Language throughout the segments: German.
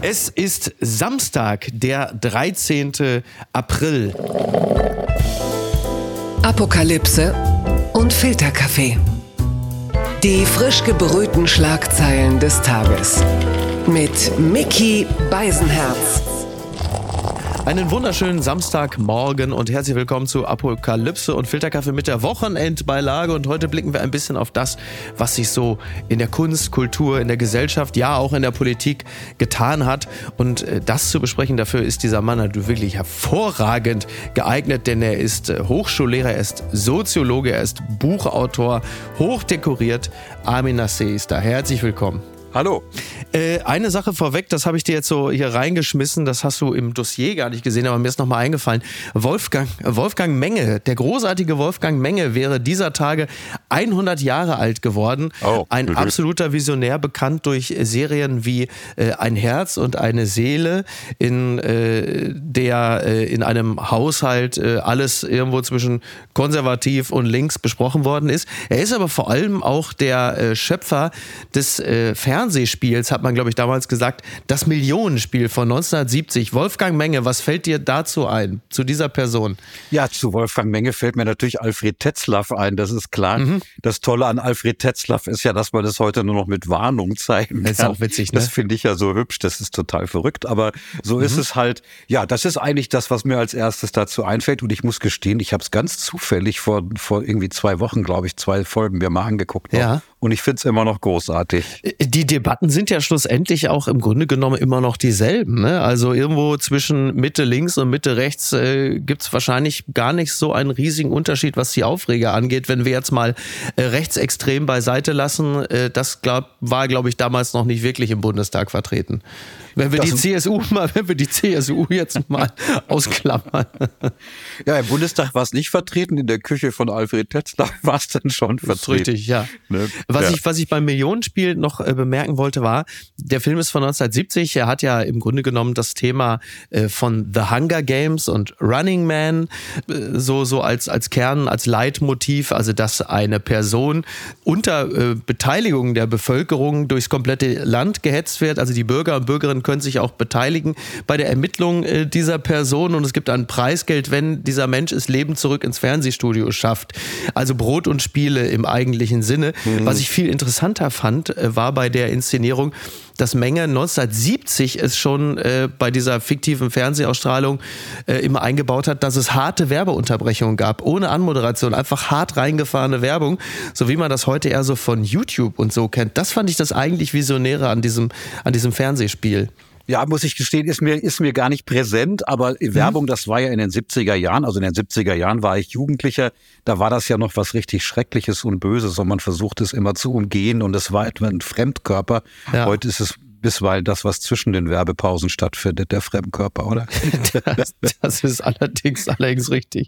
Es ist Samstag, der 13. April. Apokalypse und Filterkaffee. Die frisch gebrühten Schlagzeilen des Tages. Mit Micky Beisenherz. Einen wunderschönen Samstagmorgen und herzlich willkommen zu Apokalypse und Filterkaffee mit der Wochenendbeilage. Und heute blicken wir ein bisschen auf das, was sich so in der Kunst, Kultur, in der Gesellschaft, ja auch in der Politik getan hat. Und das zu besprechen, dafür ist dieser Mann natürlich wirklich hervorragend geeignet, denn er ist Hochschullehrer, er ist Soziologe, er ist Buchautor, hochdekoriert. Armin Nasseh ist da. Herzlich willkommen. Hallo. Eine Sache vorweg, das habe ich dir jetzt so hier reingeschmissen, das hast du im Dossier gar nicht gesehen, aber mir ist nochmal eingefallen. Wolfgang Menge, der großartige Wolfgang Menge wäre dieser Tage 100 Jahre alt geworden. Oh, ein absoluter Visionär, bekannt durch Serien wie Ein Herz und eine Seele, in der in einem Haushalt alles irgendwo zwischen konservativ und links besprochen worden ist. Er ist aber vor allem auch der Schöpfer des Fernsehspiels, hat man, glaube ich, damals gesagt, das Millionenspiel von 1970. Wolfgang Menge, was fällt dir dazu ein, zu dieser Person? Ja, zu Wolfgang Menge fällt mir natürlich Alfred Tetzlaff ein, das ist klar. Das Tolle an Alfred Tetzlaff ist ja, dass man das heute nur noch mit Warnung zeigen kann. Das ist auch witzig, ne? Das finde ich ja so hübsch, das ist total verrückt, aber so ist es halt. Ja, das ist eigentlich das, was mir als erstes dazu einfällt, und ich muss gestehen, ich habe es ganz zufällig vor irgendwie 2 Wochen, glaube ich, 2 Folgen mir mal angeguckt. Ja. Und ich finde es immer noch großartig. Die Debatten sind ja schlussendlich auch im Grunde genommen immer noch dieselben, ne? Also irgendwo zwischen Mitte links und Mitte rechts gibt's wahrscheinlich gar nicht so einen riesigen Unterschied, was die Aufreger angeht. Wenn wir jetzt mal rechtsextrem beiseite lassen, das war, glaube ich, damals noch nicht wirklich im Bundestag vertreten. Wenn wir die CSU jetzt mal ausklammern. Ja, im Bundestag war es nicht vertreten, in der Küche von Alfred Tetzlaff war es dann schon vertreten. Das ist richtig, ja. Ne? Was ich beim Millionenspiel noch bemerken wollte, war, der Film ist von 1970, er hat ja im Grunde genommen das Thema von The Hunger Games und Running Man so als Kern, als Leitmotiv, also dass eine Person unter Beteiligung der Bevölkerung durchs komplette Land gehetzt wird, also die Bürger und Bürgerinnen können sich auch beteiligen bei der Ermittlung dieser Person, und es gibt ein Preisgeld, wenn dieser Mensch es lebend zurück ins Fernsehstudio schafft. Also Brot und Spiele im eigentlichen Sinne. Was ich viel interessanter fand, war bei der Inszenierung, dass Menge 1970 es schon bei dieser fiktiven Fernsehausstrahlung immer eingebaut hat, dass es harte Werbeunterbrechungen gab, ohne Anmoderation, einfach hart reingefahrene Werbung, so wie man das heute eher so von YouTube und so kennt. Das fand ich das eigentlich Visionäre an diesem Fernsehspiel. Ja, muss ich gestehen, ist mir gar nicht präsent, aber Werbung, das war ja in den 70er Jahren, also in den 70er Jahren war ich Jugendlicher, da war das ja noch was richtig Schreckliches und Böses, und man versucht es immer zu umgehen, und es war etwa ein Fremdkörper. Ja. Heute ist es bisweilen das, was zwischen den Werbepausen stattfindet, der Fremdkörper, oder? Das ist allerdings richtig.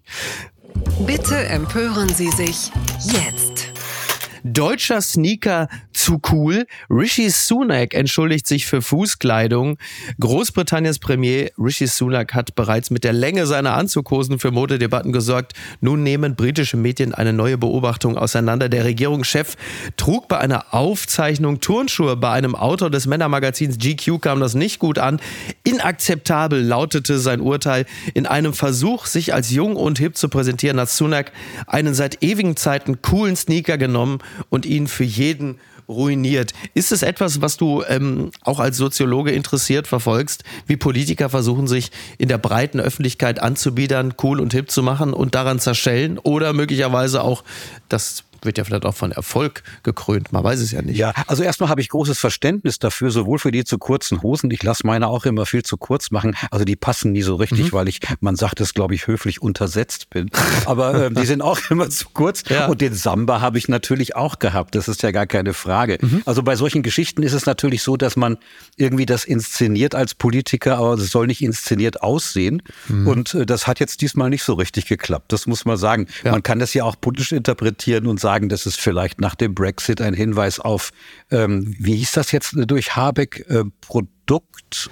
Bitte empören Sie sich jetzt. Deutscher Sneaker zu cool. Rishi Sunak entschuldigt sich für Fußkleidung. Großbritanniens Premier Rishi Sunak hat bereits mit der Länge seiner Anzughosen für Modedebatten gesorgt. Nun nehmen britische Medien eine neue Beobachtung auseinander. Der Regierungschef trug bei einer Aufzeichnung Turnschuhe. Bei einem Autor des Männermagazins GQ kam das nicht gut an. Inakzeptabel lautete sein Urteil. In einem Versuch, sich als jung und hip zu präsentieren, hat Sunak einen seit ewigen Zeiten coolen Sneaker genommen und ihn für jeden ruiniert. Ist es etwas, was du auch als Soziologe interessiert verfolgst, wie Politiker versuchen, sich in der breiten Öffentlichkeit anzubiedern, cool und hip zu machen und daran zerschellen, oder möglicherweise auch das wird ja vielleicht auch von Erfolg gekrönt, man weiß es ja nicht. Ja, also erstmal habe ich großes Verständnis dafür, sowohl für die zu kurzen Hosen, ich lasse meine auch immer viel zu kurz machen, also die passen nie so richtig, weil man sagt es, glaube ich, höflich untersetzt bin, aber die sind auch immer zu kurz. Ja. Und den Samba habe ich natürlich auch gehabt, das ist ja gar keine Frage. Also bei solchen Geschichten ist es natürlich so, dass man irgendwie das inszeniert als Politiker, aber es soll nicht inszeniert aussehen, und das hat jetzt diesmal nicht so richtig geklappt, das muss man sagen. Ja. Man kann das ja auch politisch interpretieren und sagen, das ist vielleicht nach dem Brexit ein Hinweis auf, wie hieß das jetzt durch Habeck, Produkt.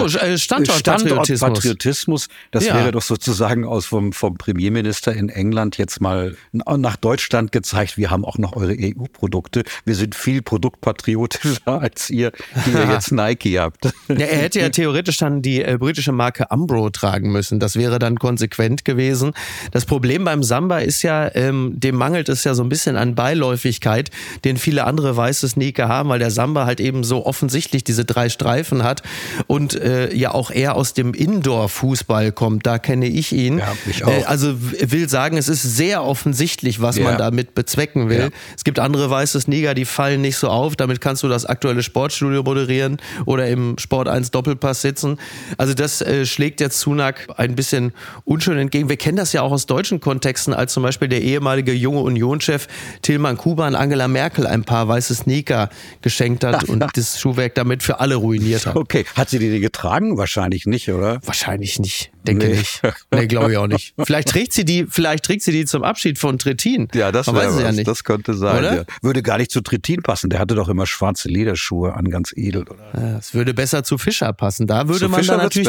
Standortpatriotismus. Das wäre doch sozusagen vom Premierminister in England jetzt mal nach Deutschland gezeigt. Wir haben auch noch eure EU-Produkte. Wir sind viel produktpatriotischer als ihr, die ihr jetzt Nike habt. Ja, er hätte ja theoretisch dann die britische Marke Umbro tragen müssen. Das wäre dann konsequent gewesen. Das Problem beim Samba ist ja, dem mangelt es ja so ein bisschen an Beiläufigkeit, den viele andere weiße Sneaker haben, weil der Samba halt eben so offensichtlich diese 3 Streifen hat und ja auch eher aus dem Indoor-Fußball kommt. Da kenne ich ihn. Ja, ich auch. Also will sagen, es ist sehr offensichtlich, was man damit bezwecken will. Ja. Es gibt andere weiße Sneaker, die fallen nicht so auf. Damit kannst du das aktuelle Sportstudio moderieren oder im Sport 1 Doppelpass sitzen. Also das schlägt jetzt Sunak ein bisschen unschön entgegen. Wir kennen das ja auch aus deutschen Kontexten, als zum Beispiel der ehemalige junge Union-Chef Tilman Kuban Angela Merkel ein paar weiße Sneaker geschenkt hat und das Schuhwerk damit für alle ruiniert hat. Okay, hat sie die getragen? Wahrscheinlich nicht, oder? Wahrscheinlich nicht. Denke nicht. Nee, glaube ich auch nicht. Vielleicht trägt sie die zum Abschied von Trittin. Ja, das wäre ja nicht. Das könnte sein. Oder? Ja. Würde gar nicht zu Trittin passen. Der hatte doch immer schwarze Lederschuhe an, ganz edel, oder? Ja, es würde besser zu Fischer passen. Da würde man dann natürlich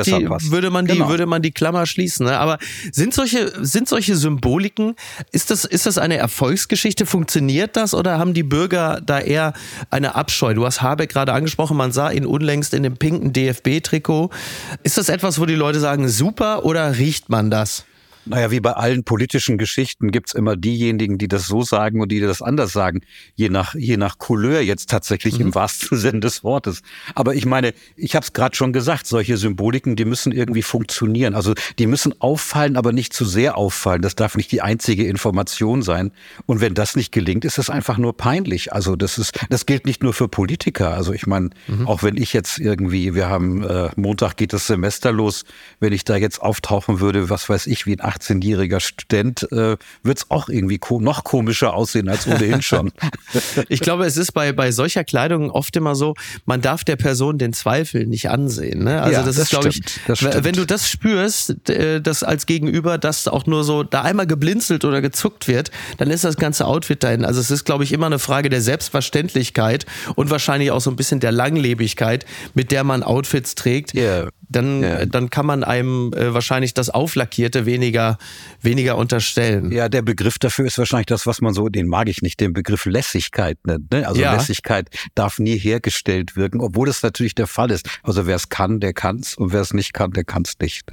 würde man die Klammer schließen. Ne? Aber sind solche Symboliken, ist das eine Erfolgsgeschichte? Funktioniert das oder haben die Bürger da eher eine Abscheu? Du hast Habeck gerade angesprochen, man sah ihn unlängst in dem pinken DFB-Trikot. Ist das etwas, wo die Leute sagen, super, oder riecht man das? Naja, wie bei allen politischen Geschichten gibt's immer diejenigen, die das so sagen und die das anders sagen. Je nach Couleur jetzt tatsächlich im wahrsten Sinn des Wortes. Aber ich meine, ich habe es gerade schon gesagt, solche Symboliken, die müssen irgendwie funktionieren. Also die müssen auffallen, aber nicht zu sehr auffallen. Das darf nicht die einzige Information sein. Und wenn das nicht gelingt, ist es einfach nur peinlich. Also das gilt nicht nur für Politiker. Also ich meine, auch wenn ich jetzt irgendwie, wir haben Montag geht das Semester los, wenn ich da jetzt auftauchen würde, was weiß ich, wie ein 18-jähriger Student, wird es auch irgendwie noch komischer aussehen als ohnehin schon. Ich glaube, es ist bei solcher Kleidung oft immer so, man darf der Person den Zweifel nicht ansehen. Ne? Also das ist, glaube ich, wenn du das spürst, dass als Gegenüber das auch nur so da einmal geblinzelt oder gezuckt wird, dann ist das ganze Outfit dahin. Also es ist, glaube ich, immer eine Frage der Selbstverständlichkeit und wahrscheinlich auch so ein bisschen der Langlebigkeit, mit der man Outfits trägt. Yeah. Dann kann man einem wahrscheinlich das Auflackierte weniger unterstellen. Ja, der Begriff dafür ist wahrscheinlich das, was man so, den mag ich nicht, den Begriff Lässigkeit nennt. Ne? Also Lässigkeit darf nie hergestellt wirken, obwohl das natürlich der Fall ist. Also wer es kann, der kann's und wer es nicht kann, der kann's nicht.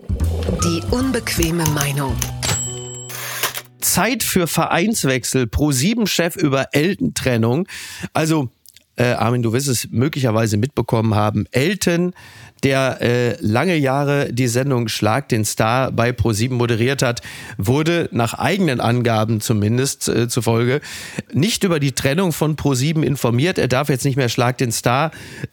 Die unbequeme Meinung. Zeit für Vereinswechsel. Pro7-Chef über Elton-Trennung. Also Armin, du wirst es möglicherweise mitbekommen haben. Elton, der lange Jahre die Sendung Schlag den Star bei Pro7 moderiert hat, wurde nach eigenen Angaben zumindest zufolge nicht über die Trennung von Pro7 informiert. Er darf jetzt nicht mehr Schlag den Star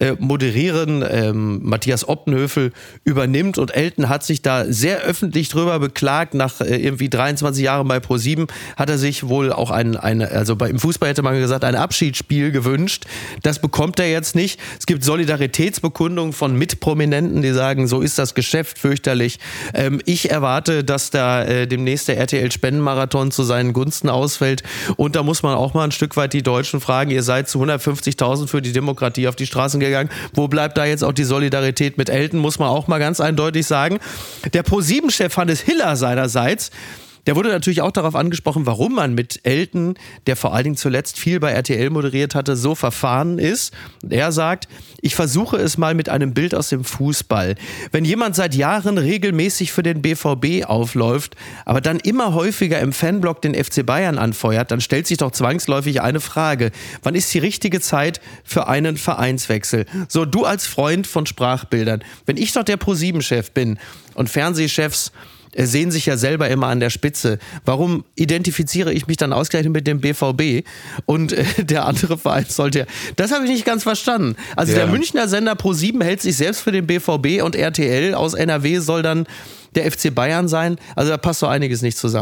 moderieren. Matthias Optenhövel übernimmt und Elton hat sich da sehr öffentlich drüber beklagt. Nach irgendwie 23 Jahren bei Pro7 hat er sich wohl auch im Fußball hätte man gesagt, ein Abschiedsspiel gewünscht. Das bekommt er jetzt nicht. Es gibt Solidaritätsbekundungen von Mitprominenten, die sagen, so ist das Geschäft, fürchterlich. Ich erwarte, dass da demnächst der RTL-Spendenmarathon zu seinen Gunsten ausfällt. Und da muss man auch mal ein Stück weit die Deutschen fragen, ihr seid zu 150.000 für die Demokratie auf die Straßen gegangen. Wo bleibt da jetzt auch die Solidarität mit Elton, muss man auch mal ganz eindeutig sagen. Der Pro7-Chef Hannes Hiller seinerseits, der wurde natürlich auch darauf angesprochen, warum man mit Elton, der vor allen Dingen zuletzt viel bei RTL moderiert hatte, so verfahren ist. Und er sagt, ich versuche es mal mit einem Bild aus dem Fußball. Wenn jemand seit Jahren regelmäßig für den BVB aufläuft, aber dann immer häufiger im Fanblock den FC Bayern anfeuert, dann stellt sich doch zwangsläufig eine Frage. Wann ist die richtige Zeit für einen Vereinswechsel? So, du als Freund von Sprachbildern, wenn ich doch der Pro7-Chef bin und Fernsehchefs sehen sich ja selber immer an der Spitze. Warum identifiziere ich mich dann ausgerechnet mit dem BVB und der andere Verein sollte... Das habe ich nicht ganz verstanden. Also der Münchner Sender Pro7 hält sich selbst für den BVB und RTL aus NRW soll dann der FC Bayern sein. Also da passt so einiges nicht zusammen.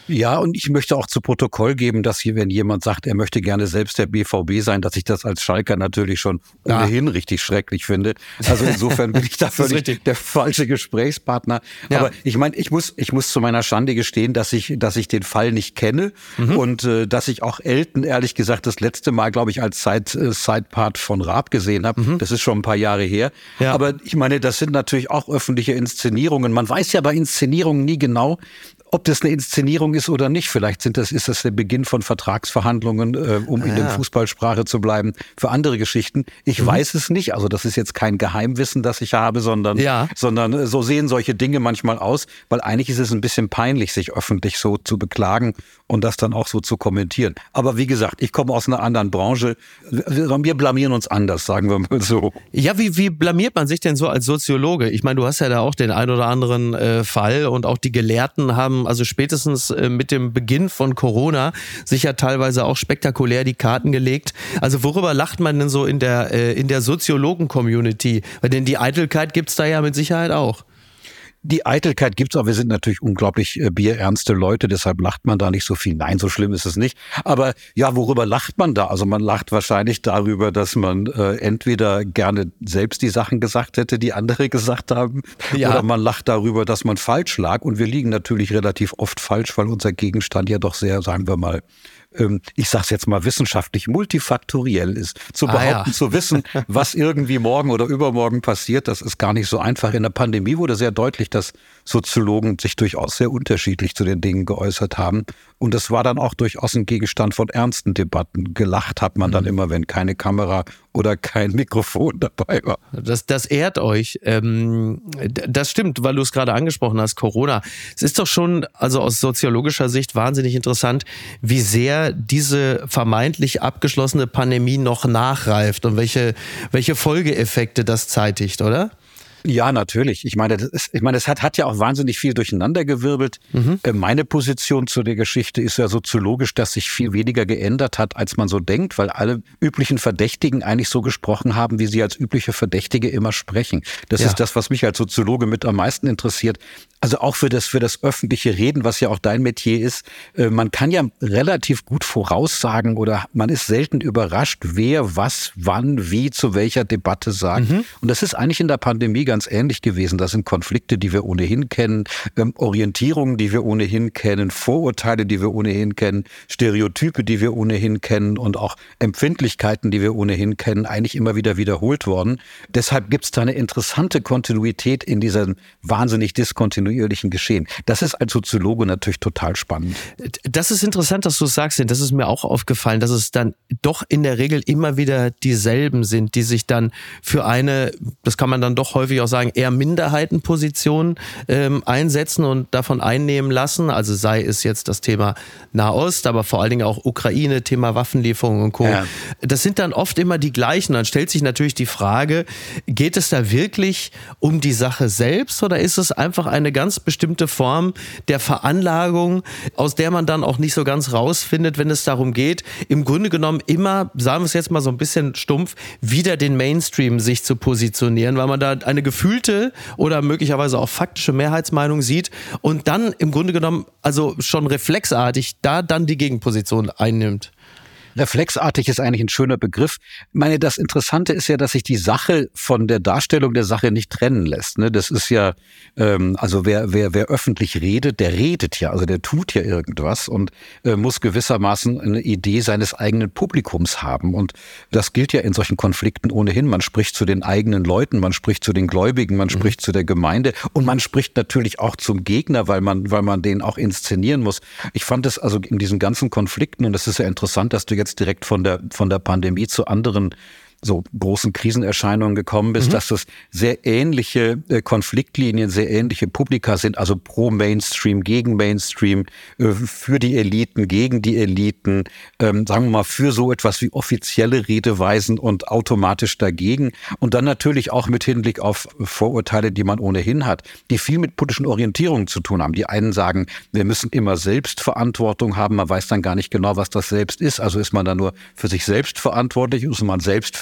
Ja, und ich möchte auch zu Protokoll geben, dass hier, wenn jemand sagt, er möchte gerne selbst der BVB sein, dass ich das als Schalker natürlich schon ohnehin richtig schrecklich finde. Also insofern bin ich da völlig der falsche Gesprächspartner. Ja. Aber ich meine, ich muss zu meiner Schande gestehen, dass ich den Fall nicht kenne und dass ich auch Elton, ehrlich gesagt, das letzte Mal, glaube ich, als Sidepart von Raab gesehen habe. Das ist schon ein paar Jahre her. Ja. Aber ich meine, das sind natürlich auch öffentliche Inszenierungen. Man weiß ja bei Inszenierungen nie genau, ob das eine Inszenierung ist oder nicht. Vielleicht ist das der Beginn von Vertragsverhandlungen, um in der Fußballsprache zu bleiben, für andere Geschichten. Ich weiß es nicht. Also das ist jetzt kein Geheimwissen, das ich habe, sondern so sehen solche Dinge manchmal aus, weil eigentlich ist es ein bisschen peinlich, sich öffentlich so zu beklagen und das dann auch so zu kommentieren. Aber wie gesagt, ich komme aus einer anderen Branche. Wir blamieren uns anders, sagen wir mal so. Ja, wie blamiert man sich denn so als Soziologe? Ich meine, du hast ja da auch den ein oder anderen Fall und auch die Gelehrten haben also spätestens mit dem Beginn von Corona sich ja teilweise auch spektakulär die Karten gelegt. Also worüber lacht man denn so in der Soziologen-Community? Weil denn die Eitelkeit gibt's da ja mit Sicherheit auch. Die Eitelkeit gibt's auch. Wir sind natürlich unglaublich bierernste Leute, deshalb lacht man da nicht so viel. Nein, so schlimm ist es nicht. Aber ja, worüber lacht man da? Also man lacht wahrscheinlich darüber, dass man entweder gerne selbst die Sachen gesagt hätte, die andere gesagt haben, oder man lacht darüber, dass man falsch lag. Und wir liegen natürlich relativ oft falsch, weil unser Gegenstand ja doch sehr, sagen wir mal, ich sag's jetzt mal wissenschaftlich, multifaktoriell ist. Zu behaupten, zu wissen, was irgendwie morgen oder übermorgen passiert, das ist gar nicht so einfach. In der Pandemie wurde sehr deutlich, dass Soziologen sich durchaus sehr unterschiedlich zu den Dingen geäußert haben. Und das war dann auch durchaus ein Gegenstand von ernsten Debatten. Gelacht hat man dann immer, wenn keine Kamera oder kein Mikrofon dabei war. Das ehrt euch. Das stimmt, weil du es gerade angesprochen hast, Corona. Es ist doch schon, also aus soziologischer Sicht wahnsinnig interessant, wie sehr diese vermeintlich abgeschlossene Pandemie noch nachreift und welche Folgeeffekte das zeitigt, oder? Ja, natürlich. Ich meine, es hat ja auch wahnsinnig viel durcheinandergewirbelt. Meine Position zu der Geschichte ist ja soziologisch, dass sich viel weniger geändert hat, als man so denkt, weil alle üblichen Verdächtigen eigentlich so gesprochen haben, wie sie als übliche Verdächtige immer sprechen. Das ist das, was mich als Soziologe mit am meisten interessiert. Also auch für das öffentliche Reden, was ja auch dein Metier ist. Man kann ja relativ gut voraussagen oder man ist selten überrascht, wer was, wann, wie, zu welcher Debatte sagt. Und das ist eigentlich in der Pandemie ganz ähnlich gewesen. Das sind Konflikte, die wir ohnehin kennen, Orientierungen, die wir ohnehin kennen, Vorurteile, die wir ohnehin kennen, Stereotype, die wir ohnehin kennen und auch Empfindlichkeiten, die wir ohnehin kennen, eigentlich immer wieder wiederholt worden. Deshalb gibt es da eine interessante Kontinuität in diesem wahnsinnig diskontinuierlichen Geschehen. Das ist als Soziologe natürlich total spannend. Das ist interessant, dass du es sagst, denn das ist mir auch aufgefallen, dass es dann doch in der Regel immer wieder dieselben sind, die sich dann für eine, das kann man dann doch häufig auch sagen, eher Minderheitenposition einsetzen und davon einnehmen lassen. Also sei es jetzt das Thema Nahost, aber vor allen Dingen auch Ukraine, Thema Waffenlieferungen und Co. Ja. Das sind dann oft immer die gleichen. Dann stellt sich natürlich die Frage, geht es da wirklich um die Sache selbst oder ist es einfach eine ganz bestimmte Form der Veranlagung, aus der man dann auch nicht so ganz rausfindet, wenn es darum geht, im Grunde genommen immer, sagen wir es jetzt mal so ein bisschen stumpf, wieder den Mainstream sich zu positionieren, weil man da eine gefühlte oder möglicherweise auch faktische Mehrheitsmeinung sieht und dann im Grunde genommen also schon reflexartig da dann die Gegenposition einnimmt. Reflexartig ist eigentlich ein schöner Begriff. Ich meine, das Interessante ist ja, dass sich die Sache von der Darstellung der Sache nicht trennen lässt. Ne? Das ist ja, also wer öffentlich redet, der redet ja, also der tut ja irgendwas und muss gewissermaßen eine Idee seines eigenen Publikums haben. Und das gilt ja in solchen Konflikten ohnehin. Man spricht zu den eigenen Leuten, man spricht zu den Gläubigen, man spricht zu der Gemeinde und man spricht natürlich auch zum Gegner, weil man den auch inszenieren muss. Ich fand es also in diesen ganzen Konflikten, und das ist ja interessant, dass du jetzt direkt von der Pandemie zu anderen so großen Krisenerscheinungen gekommen bist, dass das sehr ähnliche Konfliktlinien, sehr ähnliche Publika sind, also pro Mainstream, gegen Mainstream, für die Eliten, gegen die Eliten, sagen wir mal für so etwas wie offizielle Redeweisen und automatisch dagegen und dann natürlich auch mit Hinblick auf Vorurteile, die man ohnehin hat, die viel mit politischen Orientierungen zu tun haben. Die einen sagen, wir müssen immer Selbstverantwortung haben, man weiß dann gar nicht genau, was das Selbst ist, also ist man dann nur für sich selbst verantwortlich, ist man selbst verantwortlich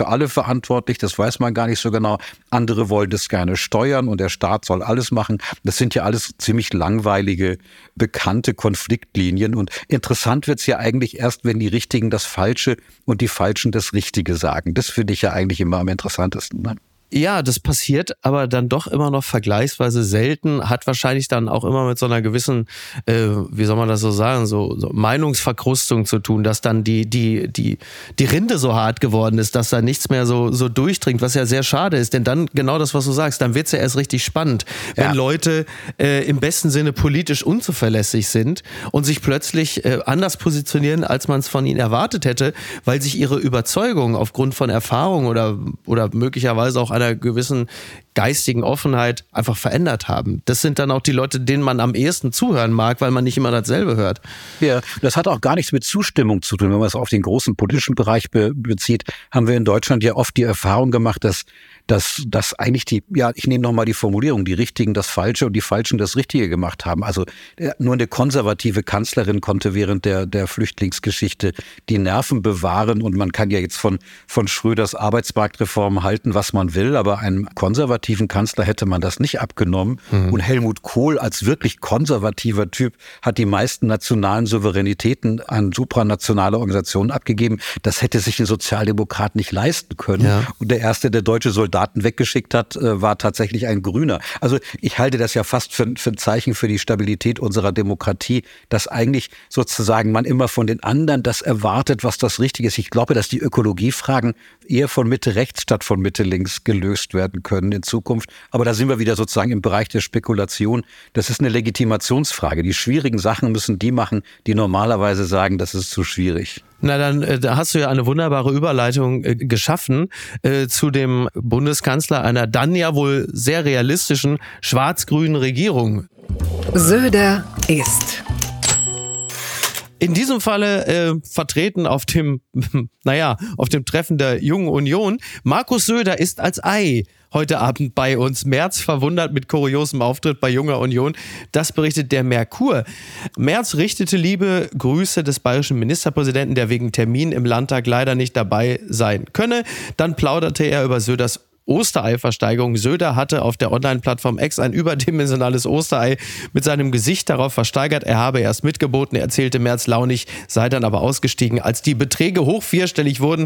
alle verantwortlich, das weiß man gar nicht so genau. Andere wollen das gerne steuern und der Staat soll alles machen. Das sind ja alles ziemlich langweilige, bekannte Konfliktlinien. Und interessant wird's ja eigentlich erst, wenn die Richtigen das Falsche und die Falschen das Richtige sagen. Das finde ich ja eigentlich immer am interessantesten, ne? Ja, das passiert aber dann doch immer noch vergleichsweise selten, hat wahrscheinlich dann auch immer mit so einer gewissen, wie soll man das so sagen, so Meinungsverkrustung zu tun, dass dann die Rinde so hart geworden ist, dass da nichts mehr so durchdringt, was ja sehr schade ist, denn dann genau das, was du sagst, dann wird's ja erst richtig spannend, wenn Leute im besten Sinne politisch unzuverlässig sind und sich plötzlich anders positionieren, als man es von ihnen erwartet hätte, weil sich ihre Überzeugung aufgrund von Erfahrung oder möglicherweise auch einer gewissen geistigen Offenheit einfach verändert haben. Das sind dann auch die Leute, denen man am ehesten zuhören mag, weil man nicht immer dasselbe hört. Ja, das hat auch gar nichts mit Zustimmung zu tun. Wenn man es auf den großen politischen Bereich bezieht, haben wir in Deutschland ja oft die Erfahrung gemacht, dass eigentlich ich nehme nochmal die Formulierung, die Richtigen das Falsche und die Falschen das Richtige gemacht haben. Also nur eine konservative Kanzlerin konnte während der Flüchtlingsgeschichte die Nerven bewahren und man kann ja jetzt von Schröders Arbeitsmarktreform halten, was man will, aber einem konservativen Kanzler hätte man das nicht abgenommen. Und Helmut Kohl als wirklich konservativer Typ hat die meisten nationalen Souveränitäten an supranationale Organisationen abgegeben. Das hätte sich ein Sozialdemokrat nicht leisten können. Ja. Und der erste, der deutsche Soldaten weggeschickt hat, war tatsächlich ein Grüner. Also ich halte das ja fast für ein Zeichen für die Stabilität unserer Demokratie, dass eigentlich sozusagen man immer von den anderen das erwartet, was das Richtige ist. Ich glaube, dass die Ökologiefragen eher von Mitte rechts statt von Mitte links gelöst werden können in Zukunft. Aber da sind wir wieder sozusagen im Bereich der Spekulation. Das ist eine Legitimationsfrage. Die schwierigen Sachen müssen die machen, die normalerweise sagen, das ist zu schwierig. Na dann, da hast du ja eine wunderbare Überleitung geschaffen zu dem Bundeskanzler einer dann ja wohl sehr realistischen schwarz-grünen Regierung. Söder ist... In diesem Falle vertreten auf dem Treffen der Jungen Union. Markus Söder ist als Ei heute Abend bei uns. Merz verwundert mit kuriosem Auftritt bei Junger Union. Das berichtet der Merkur. Merz richtete liebe Grüße des bayerischen Ministerpräsidenten, der wegen Termin im Landtag leider nicht dabei sein könne. Dann plauderte er über Söders Osterei-Versteigerung. Söder hatte auf der Online-Plattform X ein überdimensionales Osterei mit seinem Gesicht darauf versteigert. Er habe erst mitgeboten, erzählte Merz launig, sei dann aber ausgestiegen, als die Beträge hoch vierstellig wurden.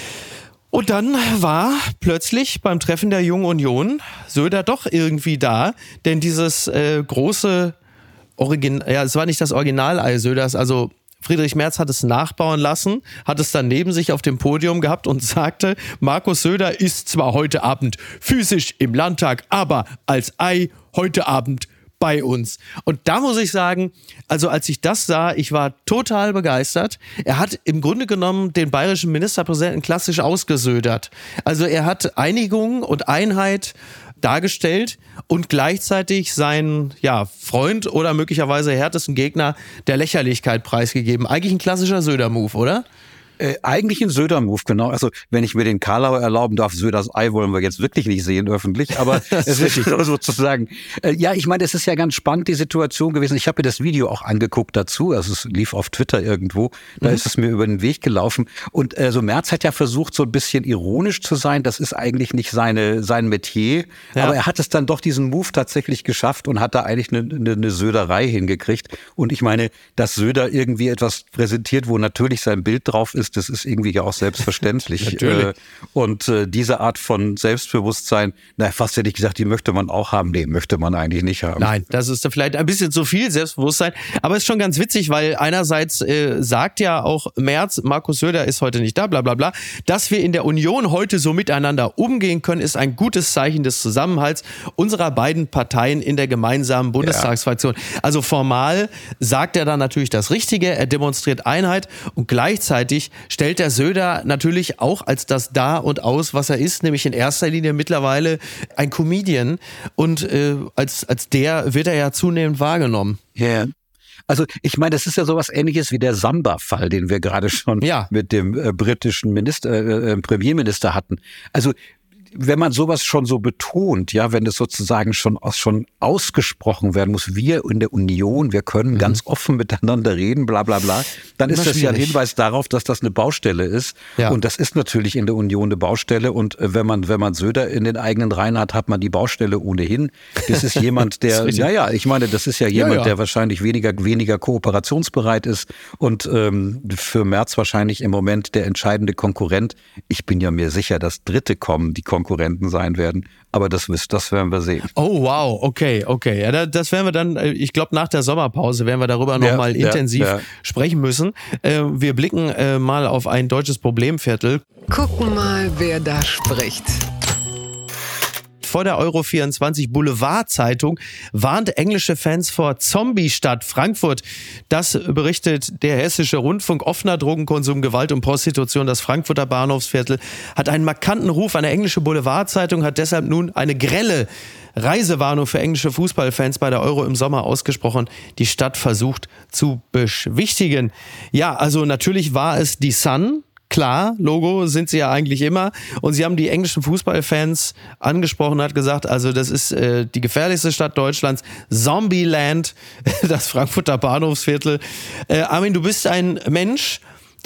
Und dann war plötzlich beim Treffen der Jungen Union Söder doch irgendwie da, denn dieses große es war nicht das Originalei Söders, also Friedrich Merz hat es nachbauen lassen, hat es dann neben sich auf dem Podium gehabt und sagte, Markus Söder ist zwar heute Abend physisch im Landtag, aber als Ei heute Abend bei uns. Und da muss ich sagen, also als ich das sah, ich war total begeistert. Er hat im Grunde genommen den bayerischen Ministerpräsidenten klassisch ausgesödert. Also er hat Einigung und Einheit dargestellt und gleichzeitig seinen Freund oder möglicherweise härtesten Gegner der Lächerlichkeit preisgegeben. Eigentlich ein klassischer Söder-Move, oder? Eigentlich ein Söder-Move, genau. Also wenn ich mir den Karlauer erlauben darf, Söders Ei wollen wir jetzt wirklich nicht sehen öffentlich, aber es ist sozusagen, ich meine, es ist ja ganz spannend, die Situation gewesen. Ich habe mir das Video auch angeguckt dazu, also es lief auf Twitter irgendwo, da ist es mir über den Weg gelaufen und so Merz hat ja versucht, so ein bisschen ironisch zu sein, das ist eigentlich nicht sein Metier, aber er hat es dann doch diesen Move tatsächlich geschafft und hat da eigentlich eine Söderei hingekriegt und ich meine, dass Söder irgendwie etwas präsentiert, wo natürlich sein Bild drauf ist, das ist irgendwie ja auch selbstverständlich. Und diese Art von Selbstbewusstsein, fast hätte ich gesagt, die möchte man auch haben. Nee, möchte man eigentlich nicht haben. Nein, das ist vielleicht ein bisschen zu viel Selbstbewusstsein. Aber es ist schon ganz witzig, weil einerseits sagt ja auch Merz, Markus Söder ist heute nicht da, bla bla bla. Dass wir in der Union heute so miteinander umgehen können, ist ein gutes Zeichen des Zusammenhalts unserer beiden Parteien in der gemeinsamen Bundestagsfraktion. Also formal sagt er dann natürlich das Richtige, er demonstriert Einheit und gleichzeitig stellt der Söder natürlich auch als das Dar und Aus, was er ist, nämlich in erster Linie mittlerweile ein Comedian und als der wird er ja zunehmend wahrgenommen. Ja. Also ich meine, das ist ja sowas Ähnliches wie der Samba-Fall, den wir gerade schon mit dem britischen Premierminister hatten. Also wenn man sowas schon so betont, ja, wenn es sozusagen schon ausgesprochen werden muss, wir in der Union, wir können ganz offen miteinander reden, bla bla bla, dann ist das ja ein Hinweis darauf, dass das eine Baustelle ist. Ja. Und das ist natürlich in der Union eine Baustelle. Und wenn man Söder in den eigenen Reihen hat man die Baustelle ohnehin. Das ist jemand, der, ich meine, das ist ja jemand, der wahrscheinlich weniger kooperationsbereit ist und für Merz wahrscheinlich im Moment der entscheidende Konkurrent. Ich bin ja mir sicher, dass Dritte kommen, die Konkurrenten sein werden. Aber das werden wir sehen. Oh, wow. Okay. Ja, das werden wir dann, ich glaube, nach der Sommerpause werden wir darüber nochmal intensiv sprechen müssen. Wir blicken mal auf ein deutsches Problemviertel. Gucken mal, wer da spricht. Vor der Euro24 Boulevard-Zeitung warnt englische Fans vor Zombie-Stadt Frankfurt. Das berichtet der Hessische Rundfunk. Offener Drogenkonsum, Gewalt und Prostitution. Das Frankfurter Bahnhofsviertel hat einen markanten Ruf. Eine englische Boulevard-Zeitung hat deshalb nun eine grelle Reisewarnung für englische Fußballfans bei der Euro im Sommer ausgesprochen. Die Stadt versucht zu beschwichtigen. Ja, also natürlich war es die Sun. Klar, Logo sind sie ja eigentlich immer. Und sie haben die englischen Fußballfans angesprochen, hat gesagt, also das ist die gefährlichste Stadt Deutschlands. Zombieland, das Frankfurter Bahnhofsviertel. Armin, du bist ein Mensch,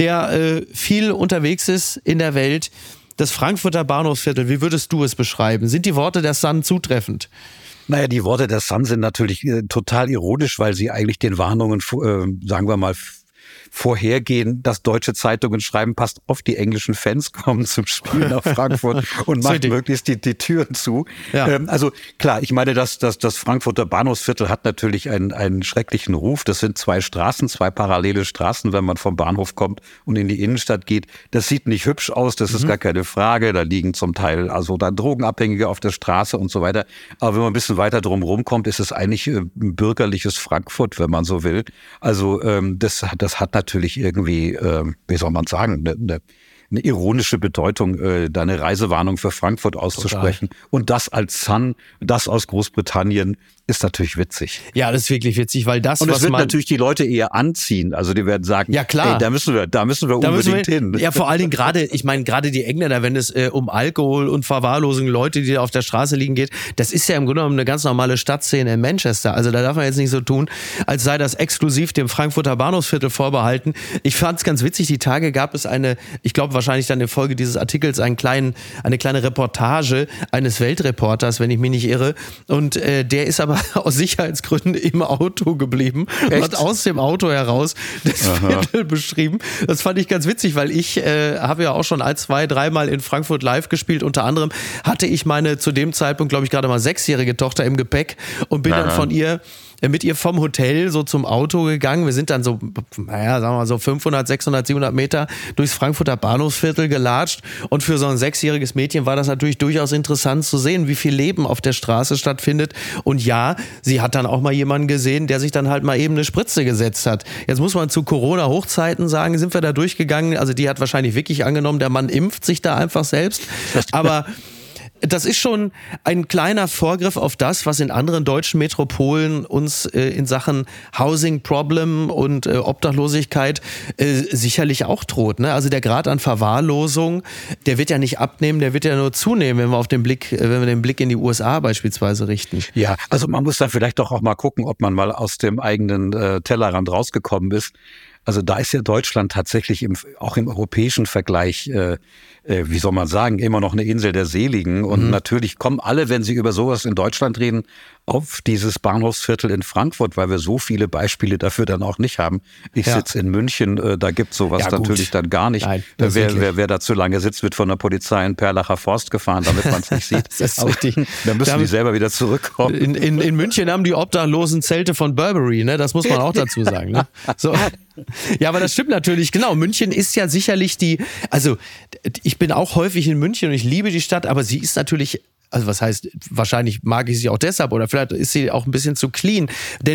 der viel unterwegs ist in der Welt. Das Frankfurter Bahnhofsviertel, wie würdest du es beschreiben? Sind die Worte der Sun zutreffend? Naja, die Worte der Sun sind natürlich total ironisch, weil sie eigentlich den Warnungen, sagen wir mal, vorhergehen, dass deutsche Zeitungen schreiben, passt auf, die englischen Fans kommen zum Spiel nach Frankfurt und macht möglichst die Türen zu. Ja. Also klar, ich meine, das Frankfurter Bahnhofsviertel hat natürlich einen schrecklichen Ruf. Das sind zwei parallele Straßen, wenn man vom Bahnhof kommt und in die Innenstadt geht. Das sieht nicht hübsch aus, das ist gar keine Frage. Da liegen zum Teil also dann Drogenabhängige auf der Straße und so weiter. Aber wenn man ein bisschen weiter drum rumkommt, ist es eigentlich ein bürgerliches Frankfurt, wenn man so will. Also das hat natürlich irgendwie, wie soll man sagen, eine ironische Bedeutung, da eine Reisewarnung für Frankfurt auszusprechen. Total. Und das als Sun, das aus Großbritannien, ist natürlich witzig. Ja, das ist wirklich witzig, weil das, und das wird natürlich die Leute eher anziehen. Also die werden sagen, ja klar, ey, da müssen wir unbedingt hin. Ja, vor allen Dingen gerade die Engländer, wenn es um Alkohol und Verwahrlosung, Leute, die da auf der Straße liegen geht, das ist ja im Grunde genommen eine ganz normale Stadtszene in Manchester. Also da darf man jetzt nicht so tun, als sei das exklusiv dem Frankfurter Bahnhofsviertel vorbehalten. Ich fand es ganz witzig, die Tage gab es ich glaube wahrscheinlich dann in Folge dieses Artikels eine kleine Reportage eines Weltreporters, wenn ich mich nicht irre. Und der ist aber aus Sicherheitsgründen im Auto geblieben. Echt? Und hat aus dem Auto heraus das Viertel beschrieben. Das fand ich ganz witzig, weil ich habe ja auch schon 2-3 Mal in Frankfurt live gespielt. Unter anderem hatte ich meine zu dem Zeitpunkt, glaube ich, gerade mal 6-jährige Tochter im Gepäck und bin dann mit ihr vom Hotel so zum Auto gegangen. Wir sind dann so, sagen wir mal so 500, 600, 700 Meter durchs Frankfurter Bahnhofsviertel gelatscht. Und für so ein 6-jähriges Mädchen war das natürlich durchaus interessant zu sehen, wie viel Leben auf der Straße stattfindet. Und ja, sie hat dann auch mal jemanden gesehen, der sich dann halt mal eben eine Spritze gesetzt hat. Jetzt muss man zu Corona-Hochzeiten sagen, sind wir da durchgegangen. Also die hat wahrscheinlich wirklich angenommen, der Mann impft sich da einfach selbst. Aber das ist schon ein kleiner Vorgriff auf das, was in anderen deutschen Metropolen uns in Sachen Housing Problem und Obdachlosigkeit sicherlich auch droht. Ne? Also der Grad an Verwahrlosung, der wird ja nicht abnehmen, der wird ja nur zunehmen, wenn wir den Blick in die USA beispielsweise richten. Ja, also man muss dann vielleicht doch auch mal gucken, ob man mal aus dem eigenen Tellerrand rausgekommen ist. Also da ist ja Deutschland tatsächlich auch im europäischen Vergleich, wie soll man sagen, immer noch eine Insel der Seligen. Und natürlich kommen alle, wenn sie über sowas in Deutschland reden, auf dieses Bahnhofsviertel in Frankfurt, weil wir so viele Beispiele dafür dann auch nicht haben. Ich sitze in München, da gibt sowas natürlich dann gar nicht. Nein, wer da zu lange sitzt, wird von der Polizei in Perlacher Forst gefahren, damit man es nicht sieht. Das ist richtig. Dann müssen die selber wieder zurückkommen. In München haben die Obdachlosen Zelte von Burberry, ne? Das muss man auch dazu sagen. Ne? So. Ja, aber das stimmt natürlich, genau. München ist ja sicherlich also ich bin auch häufig in München und ich liebe die Stadt, aber sie ist natürlich, also was heißt, wahrscheinlich mag ich sie auch deshalb oder vielleicht ist sie auch ein bisschen zu clean, denn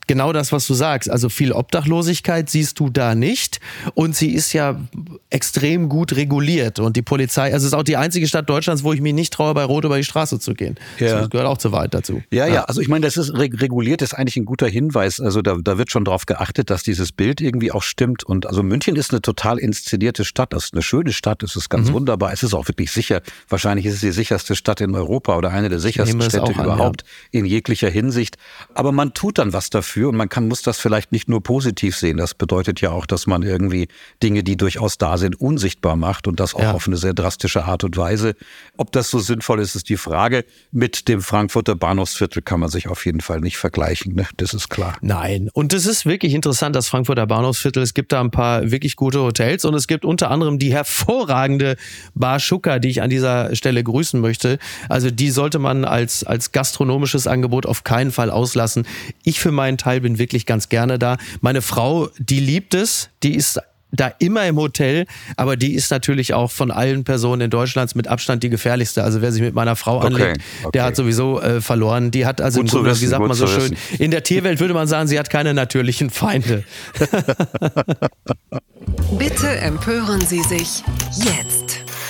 genau das, was du sagst. Also viel Obdachlosigkeit siehst du da nicht und sie ist ja extrem gut reguliert und die Polizei, also es ist auch die einzige Stadt Deutschlands, wo ich mich nicht traue, bei Rot über die Straße zu gehen. Ja. Das gehört auch zur Wahrheit dazu. Ja, also ich meine, das ist reguliert, ist eigentlich ein guter Hinweis. Also da wird schon drauf geachtet, dass dieses Bild irgendwie auch stimmt. Und also München ist eine total inszenierte Stadt. Das ist eine schöne Stadt, es ist ganz wunderbar. Es ist auch wirklich sicher. Wahrscheinlich ist es die sicherste Stadt in Europa oder eine der sichersten Städte überhaupt in jeglicher Hinsicht. Aber man tut dann was dafür und man muss das vielleicht nicht nur positiv sehen. Das bedeutet ja auch, dass man irgendwie Dinge, die durchaus da sind, unsichtbar macht und das auch auf eine sehr drastische Art und Weise. Ob das so sinnvoll ist, ist die Frage. Mit dem Frankfurter Bahnhofsviertel kann man sich auf jeden Fall nicht vergleichen, ne? Das ist klar. Nein, und es ist wirklich interessant, das Frankfurter Bahnhofsviertel. Es gibt da ein paar wirklich gute Hotels und es gibt unter anderem die hervorragende Bar Schuka, die ich an dieser Stelle grüßen möchte. Also die sollte man als gastronomisches Angebot auf keinen Fall auslassen. Ich für meinen Teil bin wirklich ganz gerne da. Meine Frau, die liebt es, die ist da immer im Hotel, aber die ist natürlich auch von allen Personen in Deutschland mit Abstand die gefährlichste. Also wer sich mit meiner Frau anlegt, der hat sowieso verloren. Die hat also, wie sagt man so schön, in der Tierwelt würde man sagen, sie hat keine natürlichen Feinde. Bitte empören Sie sich jetzt.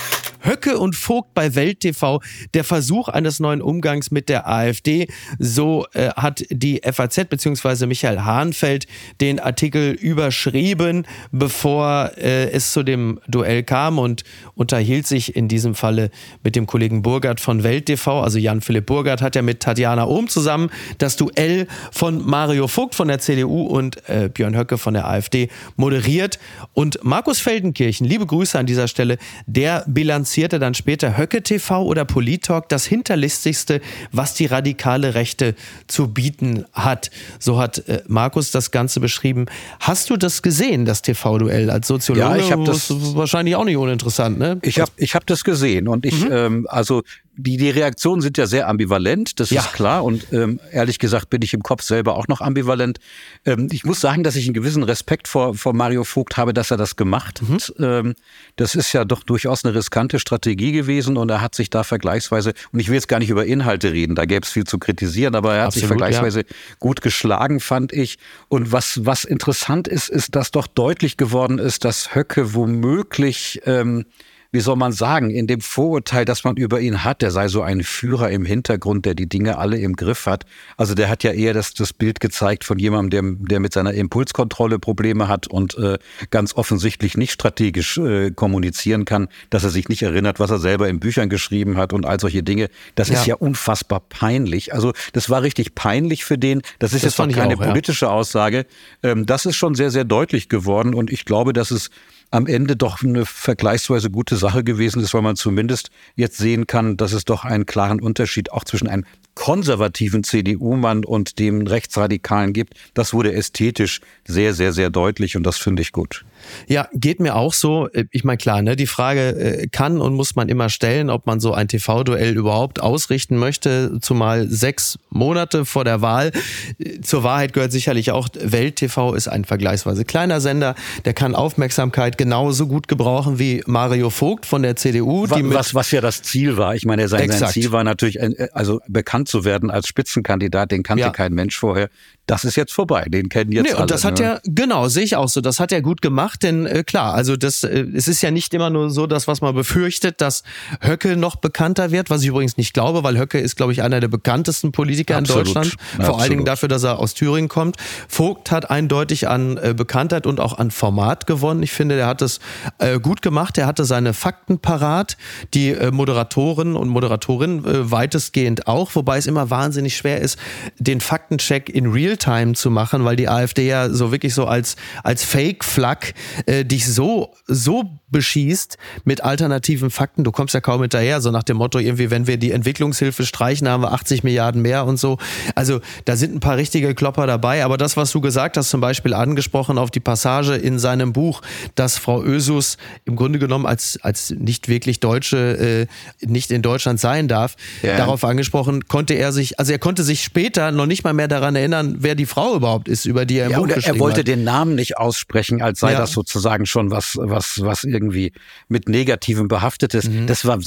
Höcke und Vogt bei Welt TV, der Versuch eines neuen Umgangs mit der AfD. So hat die FAZ bzw. Michael Hahnfeld den Artikel überschrieben, bevor es zu dem Duell kam und unterhielt sich in diesem Falle mit dem Kollegen Burgert von Welt TV. Also Jan-Philipp Burgert hat ja mit Tatjana Ohm zusammen das Duell von Mario Vogt von der CDU und Björn Höcke von der AfD moderiert. Und Markus Feldenkirchen, liebe Grüße an dieser Stelle, der bilanzierte dann später Höcke TV oder Polit-Talk das hinterlistigste, was die radikale Rechte zu bieten hat. So hat Markus das Ganze beschrieben. Hast du das gesehen, das TV-Duell als Soziologe? Ja, ich habe das wahrscheinlich auch nicht uninteressant, ne? Ich hab das gesehen und also die Reaktionen sind ja sehr ambivalent, das ist klar und ehrlich gesagt bin ich im Kopf selber auch noch ambivalent. Ich muss sagen, dass ich einen gewissen Respekt vor Mario Vogt habe, dass er das gemacht hat. Das ist ja doch durchaus eine riskante Strategie gewesen und er hat sich da vergleichsweise, und ich will jetzt gar nicht über Inhalte reden, da gäbe es viel zu kritisieren, aber er hat sich vergleichsweise gut geschlagen, fand ich. Und was interessant ist, dass doch deutlich geworden ist, dass Höcke womöglich wie soll man sagen, in dem Vorurteil, das man über ihn hat, der sei so ein Führer im Hintergrund, der die Dinge alle im Griff hat. Also der hat ja eher das Bild gezeigt von jemandem, der mit seiner Impulskontrolle Probleme hat und ganz offensichtlich nicht strategisch kommunizieren kann, dass er sich nicht erinnert, was er selber in Büchern geschrieben hat und all solche Dinge. Das ist ja unfassbar peinlich. Also das war richtig peinlich für den. Das ist jetzt noch keine politische Aussage. Das ist schon sehr, sehr deutlich geworden und ich glaube, dass es am Ende doch eine vergleichsweise gute Sache gewesen ist, weil man zumindest jetzt sehen kann, dass es doch einen klaren Unterschied auch zwischen einem konservativen CDU-Mann und dem Rechtsradikalen gibt. Das wurde ästhetisch sehr, sehr, sehr deutlich und das finde ich gut. Ja, geht mir auch so. Ich meine, klar, ne, die Frage kann und muss man immer stellen, ob man so ein TV-Duell überhaupt ausrichten möchte, zumal 6 Monate vor der Wahl. Zur Wahrheit gehört sicherlich auch, Welt TV ist ein vergleichsweise kleiner Sender, der kann Aufmerksamkeit genauso gut gebrauchen wie Mario Vogt von der CDU. Was ja das Ziel war. Ich meine, sein Ziel war natürlich, also bekannt zu werden als Spitzenkandidat, den kannte kein Mensch vorher. Das ist jetzt vorbei, den kennen jetzt alle. Und das hat genau, sehe ich auch so, das hat er gut gemacht, denn klar, also es ist ja nicht immer nur so, das, was man befürchtet, dass Höcke noch bekannter wird, was ich übrigens nicht glaube, weil Höcke ist, glaube ich, einer der bekanntesten Politiker in Deutschland, vor allen Dingen dafür, dass er aus Thüringen kommt. Vogt hat eindeutig an Bekanntheit und auch an Format gewonnen. Ich finde, der hat es gut gemacht, er hatte seine Fakten parat, die Moderatoren und Moderatorinnen weitestgehend auch, wobei es immer wahnsinnig schwer ist, den Faktencheck in Realtime zu machen, weil die AfD ja so wirklich so als Fake-Flag dich so beschießt mit alternativen Fakten. Du kommst ja kaum hinterher, so nach dem Motto irgendwie, wenn wir die Entwicklungshilfe streichen, haben wir 80 Milliarden mehr und so. Also da sind ein paar richtige Klopper dabei, aber das, was du gesagt hast, zum Beispiel angesprochen auf die Passage in seinem Buch, dass Frau Ösus im Grunde genommen als nicht wirklich Deutsche nicht in Deutschland sein darf, darauf angesprochen, konnte er konnte sich später noch nicht mal mehr daran erinnern, wer die Frau überhaupt ist, über die er ein Buch geschrieben hat. Er wollte den Namen nicht aussprechen, als sei das sozusagen schon was irgendwie mit Negativem behaftet ist. Das war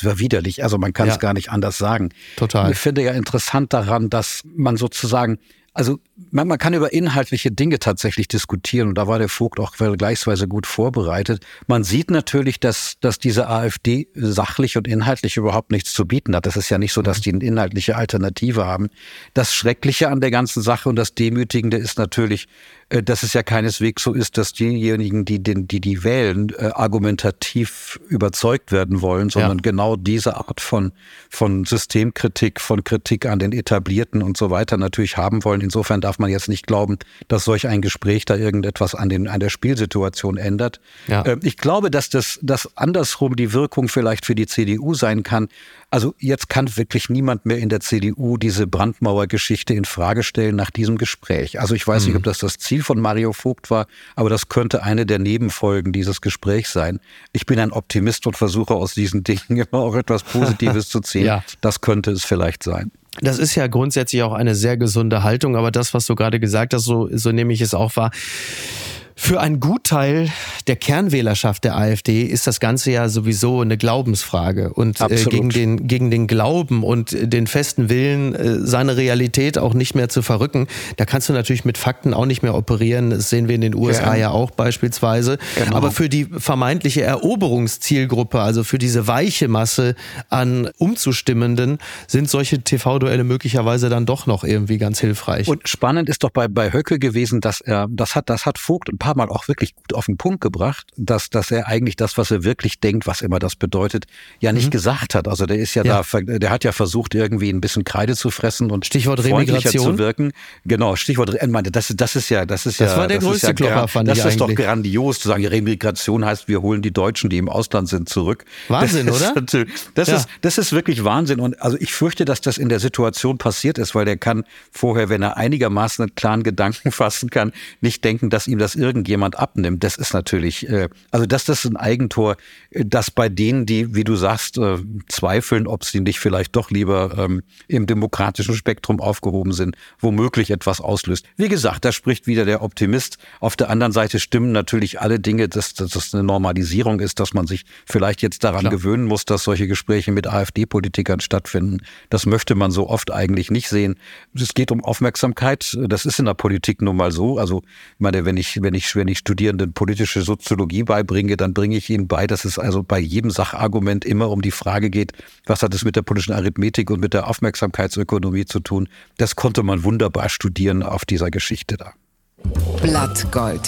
widerlich. Also man kann es gar nicht anders sagen. Total. Ich finde ja interessant daran, dass man sozusagen Also man kann über inhaltliche Dinge tatsächlich diskutieren und da war der Vogt auch vergleichsweise gut vorbereitet. Man sieht natürlich, dass diese AfD sachlich und inhaltlich überhaupt nichts zu bieten hat. Das ist ja nicht so, dass die eine inhaltliche Alternative haben. Das Schreckliche an der ganzen Sache und das Demütigende ist natürlich, dass es ja keineswegs so ist, dass diejenigen, die wählen, argumentativ überzeugt werden wollen, sondern genau diese Art von Systemkritik, von Kritik an den Etablierten und so weiter natürlich haben wollen. Insofern darf man jetzt nicht glauben, dass solch ein Gespräch da irgendetwas an der Spielsituation ändert. Ja. Ich glaube, dass das andersrum die Wirkung vielleicht für die CDU sein kann. Also jetzt kann wirklich niemand mehr in der CDU diese Brandmauer-Geschichte in Frage stellen nach diesem Gespräch. Also ich weiß nicht, ob das Ziel von Mario Vogt war, aber das könnte eine der Nebenfolgen dieses Gesprächs sein. Ich bin ein Optimist und versuche aus diesen Dingen immer auch etwas Positives zu ziehen. Ja. Das könnte es vielleicht sein. Das ist ja grundsätzlich auch eine sehr gesunde Haltung, aber das, was du gerade gesagt hast, so nehme ich es auch wahr. Für einen Gutteil der Kernwählerschaft der AfD ist das Ganze ja sowieso eine Glaubensfrage. Und gegen den Glauben und den festen Willen, seine Realität auch nicht mehr zu verrücken, da kannst du natürlich mit Fakten auch nicht mehr operieren. Das sehen wir in den USA ja auch beispielsweise. Genau. Aber für die vermeintliche Eroberungszielgruppe, also für diese weiche Masse an Umzustimmenden, sind solche TV-Duelle möglicherweise dann doch noch irgendwie ganz hilfreich. Und spannend ist doch bei Höcke gewesen, dass das hat Vogt ein paar Mal auch wirklich gut auf den Punkt gebracht, dass er eigentlich das, was er wirklich denkt, was immer das bedeutet, ja nicht gesagt hat. Also der ist der hat ja versucht, irgendwie ein bisschen Kreide zu fressen und Stichwort Remigration zu wirken. Genau, Stichwort, das war der größte Klopper, fand ich eigentlich. Das ist doch grandios zu sagen, Remigration heißt, wir holen die Deutschen, die im Ausland sind, zurück. Wahnsinn, oder? Das ist wirklich Wahnsinn. Und also ich fürchte, dass das in der Situation passiert ist, weil der kann vorher, wenn er einigermaßen einen klaren Gedanken fassen kann, nicht denken, dass ihm das irgendjemand abnimmt. Das ist natürlich, also das ist ein Eigentor, das bei denen, die, wie du sagst, zweifeln, ob sie nicht vielleicht doch lieber im demokratischen Spektrum aufgehoben sind, womöglich etwas auslöst. Wie gesagt, da spricht wieder der Optimist. Auf der anderen Seite stimmen natürlich alle Dinge, dass das eine Normalisierung ist, dass man sich vielleicht jetzt daran gewöhnen muss, dass solche Gespräche mit AfD-Politikern stattfinden. Das möchte man so oft eigentlich nicht sehen. Es geht um Aufmerksamkeit. Das ist in der Politik nun mal so. Also, ich meine, wenn ich Studierenden politische Soziologie beibringe, dann bringe ich ihnen bei, dass es also bei jedem Sachargument immer um die Frage geht, was hat es mit der politischen Arithmetik und mit der Aufmerksamkeitsökonomie zu tun. Das konnte man wunderbar studieren auf dieser Geschichte da. Blattgold.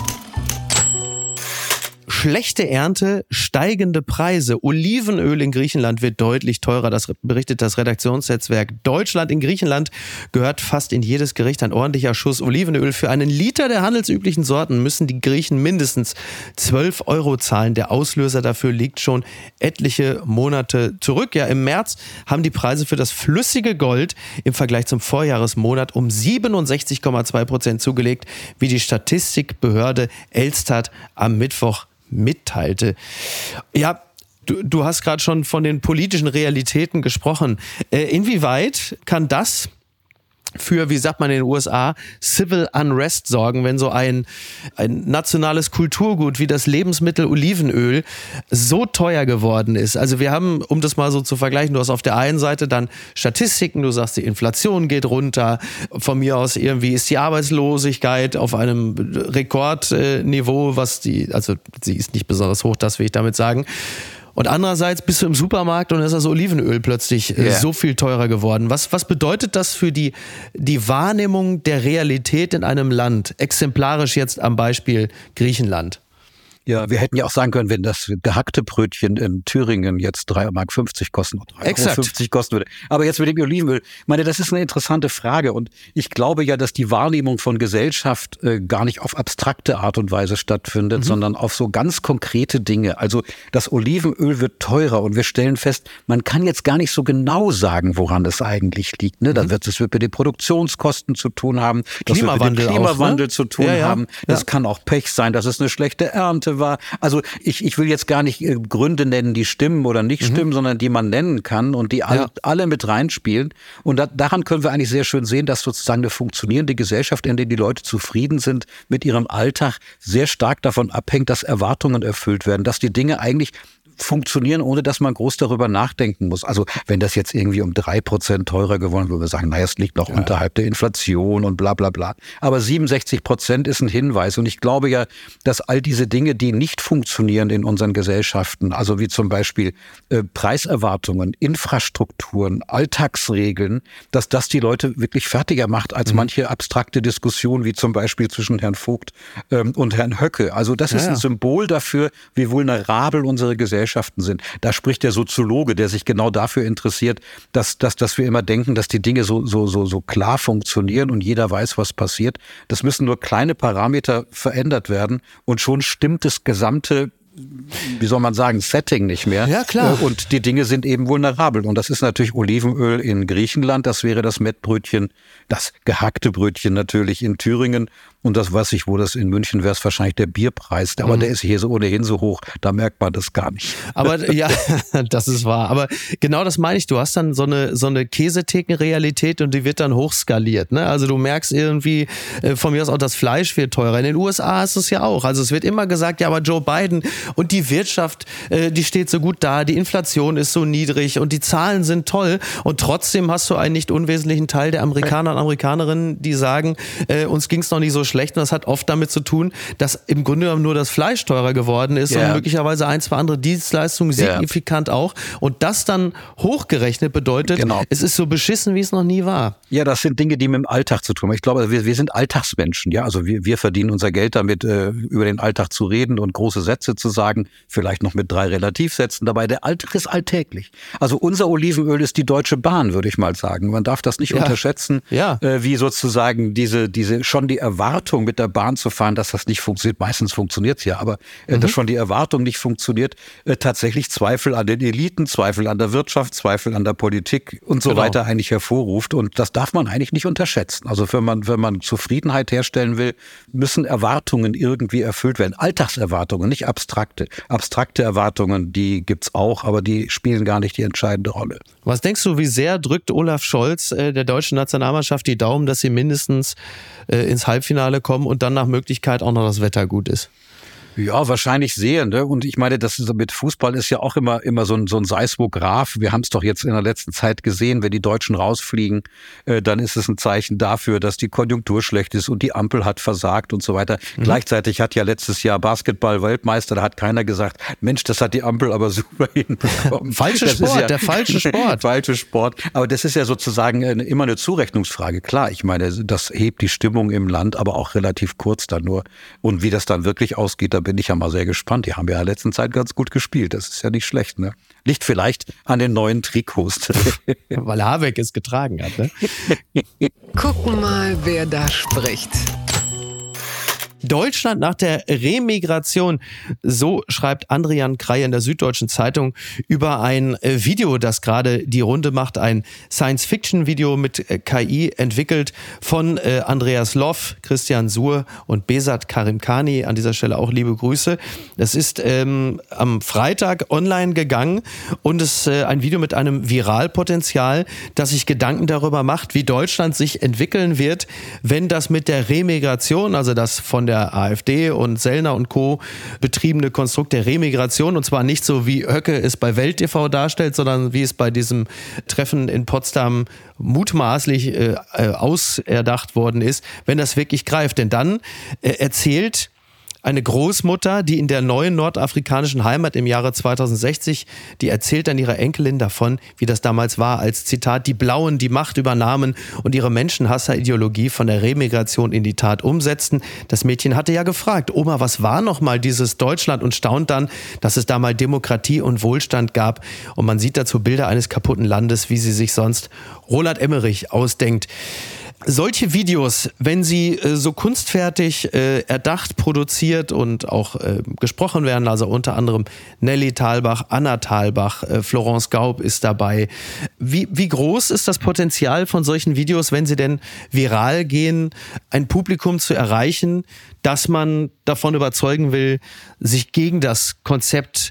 Schlechte Ernte, steigende Preise. Olivenöl in Griechenland wird deutlich teurer. Das berichtet das Redaktionsnetzwerk Deutschland. In Griechenland gehört fast in jedes Gericht ein ordentlicher Schuss Olivenöl. Für einen Liter der handelsüblichen Sorten müssen die Griechen mindestens 12 € zahlen. Der Auslöser dafür liegt schon etliche Monate zurück. Ja, im März haben die Preise für das flüssige Gold im Vergleich zum Vorjahresmonat um 67,2% zugelegt, wie die Statistikbehörde Elstat am Mittwoch mitteilte. Ja, du hast gerade schon von den politischen Realitäten gesprochen. Inwieweit kann das für, wie sagt man in den USA, Civil Unrest sorgen, wenn so ein nationales Kulturgut wie das Lebensmittel Olivenöl so teuer geworden ist? Also wir haben, um das mal so zu vergleichen, du hast auf der einen Seite dann Statistiken, du sagst, die Inflation geht runter, von mir aus irgendwie ist die Arbeitslosigkeit auf einem Rekordniveau, also sie ist nicht besonders hoch, das will ich damit sagen. Und andererseits bist du im Supermarkt und ist das Olivenöl plötzlich so viel teurer geworden. Was bedeutet das für die Wahrnehmung der Realität in einem Land? Exemplarisch jetzt am Beispiel Griechenland. Ja, wir hätten ja auch sagen können, wenn das gehackte Brötchen in Thüringen jetzt 3,50 Mark kosten oder 3,50 € kosten würde. Aber jetzt mit dem Olivenöl, ich meine, das ist eine interessante Frage und ich glaube ja, dass die Wahrnehmung von Gesellschaft gar nicht auf abstrakte Art und Weise stattfindet, sondern auf so ganz konkrete Dinge. Also das Olivenöl wird teurer und wir stellen fest, man kann jetzt gar nicht so genau sagen, woran es eigentlich liegt. Ne? Das wird mit den Produktionskosten zu tun haben, das wird mit dem Klimawandel zu tun haben. Das kann auch Pech sein, dass es eine schlechte Ernte war. Also ich will jetzt gar nicht Gründe nennen, die stimmen oder nicht stimmen, sondern die man nennen kann und die alle mit reinspielen. Und daran können wir eigentlich sehr schön sehen, dass sozusagen eine funktionierende Gesellschaft, in der die Leute zufrieden sind mit ihrem Alltag, sehr stark davon abhängt, dass Erwartungen erfüllt werden, dass die Dinge eigentlich funktionieren, ohne dass man groß darüber nachdenken muss. Also wenn das jetzt irgendwie um 3% teurer geworden würde, wir sagen, naja, es liegt noch unterhalb der Inflation und bla bla bla. Aber 67% ist ein Hinweis. Und ich glaube ja, dass all diese Dinge, die nicht funktionieren in unseren Gesellschaften, also wie zum Beispiel Preiserwartungen, Infrastrukturen, Alltagsregeln, dass das die Leute wirklich fertiger macht als manche abstrakte Diskussion, wie zum Beispiel zwischen Herrn Vogt und Herrn Höcke. Also das ist ein Symbol dafür, wie vulnerabel unsere Gesellschaften sind. Da spricht der Soziologe, der sich genau dafür interessiert, dass wir immer denken, dass die Dinge so klar funktionieren und jeder weiß, was passiert. Das müssen nur kleine Parameter verändert werden und schon stimmt das gesamte, wie soll man sagen, Setting nicht mehr. Ja, klar. Und die Dinge sind eben vulnerabel. Und das ist natürlich Olivenöl in Griechenland, das wäre das Mettbrötchen, das gehackte Brötchen natürlich in Thüringen. Und das weiß ich, wo das in München wäre, es wahrscheinlich der Bierpreis. Aber der ist hier so ohnehin so hoch, da merkt man das gar nicht. Aber ja, das ist wahr. Aber genau das meine ich. Du hast dann so eine Käsetheken-Realität und die wird dann hochskaliert. Ne? Also du merkst irgendwie, von mir aus auch das Fleisch wird teurer. In den USA ist es ja auch. Also es wird immer gesagt, ja, aber Joe Biden und die Wirtschaft, die steht so gut da, die Inflation ist so niedrig und die Zahlen sind toll. Und trotzdem hast du einen nicht unwesentlichen Teil der Amerikaner und Amerikanerinnen, die sagen, uns ging es noch nicht so schlecht. Und das hat oft damit zu tun, dass im Grunde genommen nur das Fleisch teurer geworden ist und möglicherweise ein, zwei andere Dienstleistungen signifikant auch. Und das dann hochgerechnet bedeutet, es ist so beschissen, wie es noch nie war. Ja, das sind Dinge, die mit dem Alltag zu tun haben. Ich glaube, wir sind Alltagsmenschen. Ja, also wir verdienen unser Geld damit, über den Alltag zu reden und große Sätze zu sagen, vielleicht noch mit 3 Relativsätzen dabei. Der Alltag ist alltäglich. Also unser Olivenöl ist die Deutsche Bahn, würde ich mal sagen. Man darf das nicht unterschätzen, wie sozusagen diese schon die Erwartung mit der Bahn zu fahren, dass das nicht funktioniert. Meistens funktioniert es ja, aber dass schon die Erwartung nicht funktioniert, tatsächlich Zweifel an den Eliten, Zweifel an der Wirtschaft, Zweifel an der Politik und so weiter eigentlich hervorruft. Und das darf man eigentlich nicht unterschätzen. Also wenn man Zufriedenheit herstellen will, müssen Erwartungen irgendwie erfüllt werden. Alltagserwartungen, nicht abstrakte. Abstrakte Erwartungen, die gibt's auch, aber die spielen gar nicht die entscheidende Rolle. Was denkst du, wie sehr drückt Olaf Scholz der deutschen Nationalmannschaft die Daumen, dass sie mindestens ins Halbfinale kommen und dann nach Möglichkeit auch noch das Wetter gut ist? Ja, wahrscheinlich sehr. Ne? Und ich meine, das ist, mit Fußball ist ja auch immer so ein Seismograph. Wir haben es doch jetzt in der letzten Zeit gesehen, wenn die Deutschen rausfliegen, dann ist es ein Zeichen dafür, dass die Konjunktur schlecht ist und die Ampel hat versagt und so weiter. Gleichzeitig hat ja letztes Jahr Basketball-Weltmeister, da hat keiner gesagt, Mensch, das hat die Ampel aber super hinbekommen. Falscher Sport, der falsche Sport. Falsche Sport. Aber das ist ja sozusagen immer eine Zurechnungsfrage. Klar, ich meine, das hebt die Stimmung im Land, aber auch relativ kurz dann nur. Und wie das dann wirklich ausgeht, da bin ich ja mal sehr gespannt. Die haben ja in der letzten Zeit ganz gut gespielt. Das ist ja nicht schlecht, ne? Liegt vielleicht an den neuen Trikots. Weil Habeck es getragen hat, ne? Gucken mal, wer da spricht. Deutschland nach der Remigration, so schreibt Andrian Krey in der Süddeutschen Zeitung über ein Video, das gerade die Runde macht, ein Science-Fiction-Video mit KI entwickelt von Andreas Loff, Christian Suhr und Besat Karimkhani. An dieser Stelle auch liebe Grüße. Das ist am Freitag online gegangen und es ist ein Video mit einem Viralpotenzial, das sich Gedanken darüber macht, wie Deutschland sich entwickeln wird, wenn das mit der Remigration, also das von der AfD und Sellner und Co. betriebene Konstrukt der Remigration, und zwar nicht so, wie Höcke es bei Welt TV darstellt, sondern wie es bei diesem Treffen in Potsdam mutmaßlich auserdacht worden ist, wenn das wirklich greift. Denn dann erzählt eine Großmutter, die in der neuen nordafrikanischen Heimat im Jahre 2060, die erzählt dann ihrer Enkelin davon, wie das damals war, als Zitat, die Blauen die Macht übernahmen und ihre Menschenhasserideologie von der Remigration in die Tat umsetzten. Das Mädchen hatte ja gefragt, Oma, was war nochmal dieses Deutschland, und staunt dann, dass es da mal Demokratie und Wohlstand gab. Und man sieht dazu Bilder eines kaputten Landes, wie sie sich sonst Roland Emmerich ausdenkt. Solche Videos, wenn sie so kunstfertig erdacht, produziert und auch gesprochen werden, also unter anderem Nelly Thalbach, Anna Thalbach, Florence Gaub ist dabei. Wie groß ist das Potenzial von solchen Videos, wenn sie denn viral gehen, ein Publikum zu erreichen, dass man davon überzeugen will, sich gegen das Konzept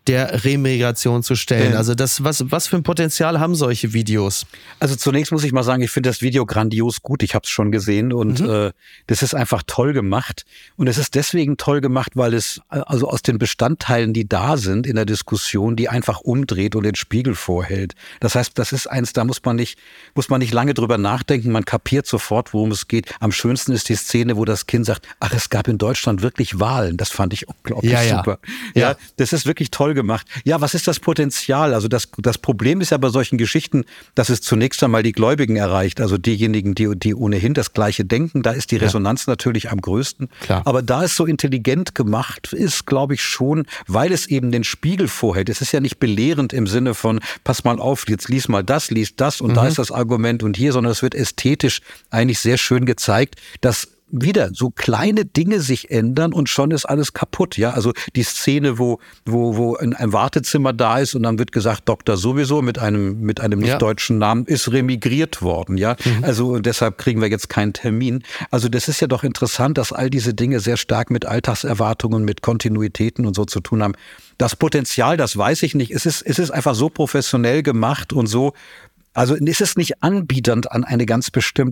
der Remigration zu stellen? Also was für ein Potenzial haben solche Videos? Also zunächst muss ich mal sagen, ich finde das Video grandios gut. Ich habe es schon gesehen und das ist einfach toll gemacht. Und es ist deswegen toll gemacht, weil es also aus den Bestandteilen, die da sind in der Diskussion, die einfach umdreht und den Spiegel vorhält. Das heißt, das ist eins, da muss man nicht lange drüber nachdenken. Man kapiert sofort, worum es geht. Am schönsten ist die Szene, wo das Kind sagt, ach, es gab in Deutschland wirklich Wahlen. Das fand ich unglaublich super. Ja, das ist wirklich toll gemacht. Ja, was ist das Potenzial? Also das Problem ist ja bei solchen Geschichten, dass es zunächst einmal die Gläubigen erreicht, also diejenigen, die ohnehin das Gleiche denken. Da ist die Resonanz natürlich am größten. Klar. Aber da es so intelligent gemacht ist, glaube ich schon, weil es eben den Spiegel vorhält. Es ist ja nicht belehrend im Sinne von, pass mal auf, jetzt lies das und da ist das Argument und hier, sondern es wird ästhetisch eigentlich sehr schön gezeigt, dass wieder so kleine Dinge sich ändern und schon ist alles kaputt. Ja, also die Szene, wo ein Wartezimmer da ist und dann wird gesagt, Doktor sowieso mit einem nicht deutschen Namen ist remigriert worden. Ja, also deshalb kriegen wir jetzt keinen Termin. Also das ist ja doch interessant, dass all diese Dinge sehr stark mit Alltagserwartungen, mit Kontinuitäten und so zu tun haben. Das Potenzial, das weiß ich nicht. Es ist einfach so professionell gemacht und so. Also ist es nicht anbiedernd an an einen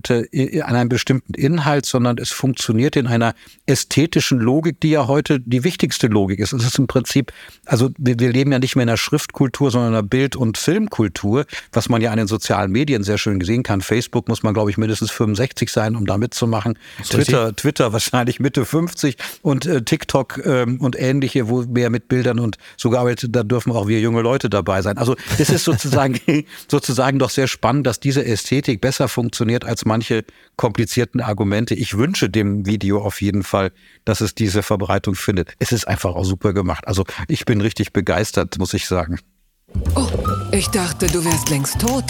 bestimmten Inhalt, sondern es funktioniert in einer ästhetischen Logik, die ja heute die wichtigste Logik ist. Es ist im Prinzip, also wir leben ja nicht mehr in einer Schriftkultur, sondern in einer Bild- und Filmkultur, was man ja an den sozialen Medien sehr schön sehen kann. Facebook muss man, glaube ich, mindestens 65 sein, um da mitzumachen. Twitter wahrscheinlich Mitte 50 und TikTok und ähnliche, wo mehr mit Bildern und sogar da dürfen auch wir junge Leute dabei sein. Also das ist sozusagen doch sehr spannend, dass diese Ästhetik besser funktioniert als manche komplizierten Argumente. Ich wünsche dem Video auf jeden Fall, dass es diese Verbreitung findet. Es ist einfach auch super gemacht. Also ich bin richtig begeistert, muss ich sagen. Oh, ich dachte, du wärst längst tot.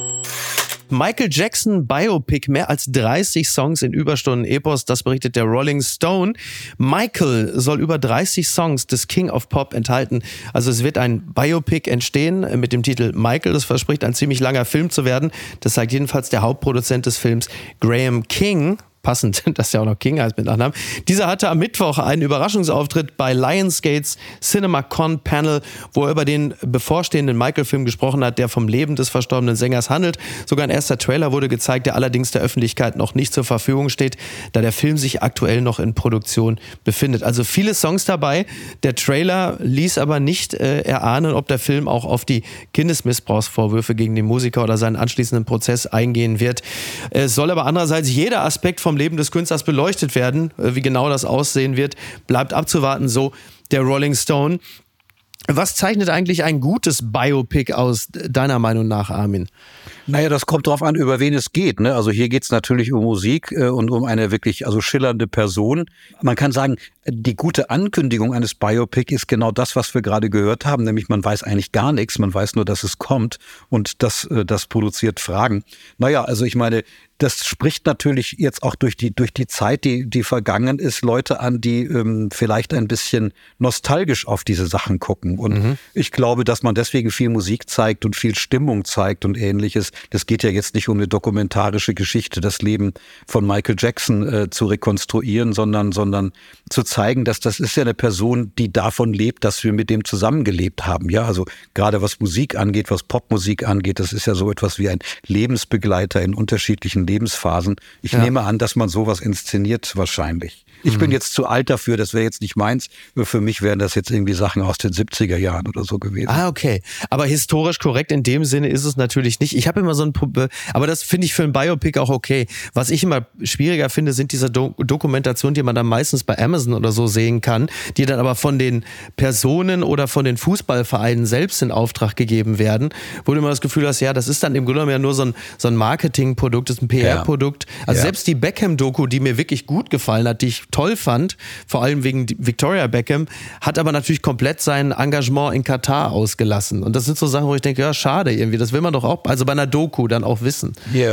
Michael Jackson Biopic, mehr als 30 Songs in Überstunden-Epos, das berichtet der Rolling Stone. Michael soll über 30 Songs des King of Pop enthalten. Also es wird ein Biopic entstehen mit dem Titel Michael. Das verspricht ein ziemlich langer Film zu werden. Das sagt jedenfalls der Hauptproduzent des Films, Graham King. Passend, dass er auch noch King heißt mit Nachnamen. Dieser hatte am Mittwoch einen Überraschungsauftritt bei Lionsgates CinemaCon Panel, wo er über den bevorstehenden Michael-Film gesprochen hat, der vom Leben des verstorbenen Sängers handelt. Sogar ein erster Trailer wurde gezeigt, der allerdings der Öffentlichkeit noch nicht zur Verfügung steht, da der Film sich aktuell noch in Produktion befindet. Also viele Songs dabei. Der Trailer ließ aber nicht erahnen, ob der Film auch auf die Kindesmissbrauchsvorwürfe gegen den Musiker oder seinen anschließenden Prozess eingehen wird. Es soll aber andererseits jeder Aspekt vom Leben des Künstlers beleuchtet werden. Wie genau das aussehen wird, bleibt abzuwarten, so der Rolling Stone. Was zeichnet eigentlich ein gutes Biopic aus, deiner Meinung nach, Armin? Naja, das kommt drauf an, über wen es geht. Ne? Also hier geht es natürlich um Musik und um eine wirklich schillernde Person. Man kann sagen, die gute Ankündigung eines Biopic ist genau das, was wir gerade gehört haben, nämlich man weiß eigentlich gar nichts, man weiß nur, dass es kommt und das produziert Fragen. Naja, also ich meine, das spricht natürlich jetzt auch durch die Zeit, die vergangen ist, Leute an, die vielleicht ein bisschen nostalgisch auf diese Sachen gucken. Und ich glaube, dass man deswegen viel Musik zeigt und viel Stimmung zeigt und Ähnliches. Das geht ja jetzt nicht um eine dokumentarische Geschichte, das Leben von Michael Jackson zu rekonstruieren, sondern zu zeigen, dass das ist ja eine Person, die davon lebt, dass wir mit dem zusammengelebt haben. Ja, also gerade was Musik angeht, was Popmusik angeht, das ist ja so etwas wie ein Lebensbegleiter in unterschiedlichen Lebensphasen. Ich nehme an, dass man sowas inszeniert wahrscheinlich. Ich bin jetzt zu alt dafür, das wäre jetzt nicht meins. Für mich wären das jetzt irgendwie Sachen aus den 70er Jahren oder so gewesen. Ah, okay. Aber historisch korrekt in dem Sinne ist es natürlich nicht. Ich habe immer so ein, aber das finde ich für ein Biopic auch okay. Was ich immer schwieriger finde, sind diese Dokumentationen, die man dann meistens bei Amazon oder so sehen kann, die dann aber von den Personen oder von den Fußballvereinen selbst in Auftrag gegeben werden, wo du immer das Gefühl hast, ja, das ist dann im Grunde genommen ja nur so ein Marketingprodukt, das ist ein PR-Produkt. Also selbst die Beckham-Doku, die mir wirklich gut gefallen hat, die ich toll fand, vor allem wegen Victoria Beckham, hat aber natürlich komplett sein Engagement in Katar ausgelassen. Und das sind so Sachen, wo ich denke, ja, schade irgendwie, das will man doch auch, also bei einer Doku dann auch wissen. Ja.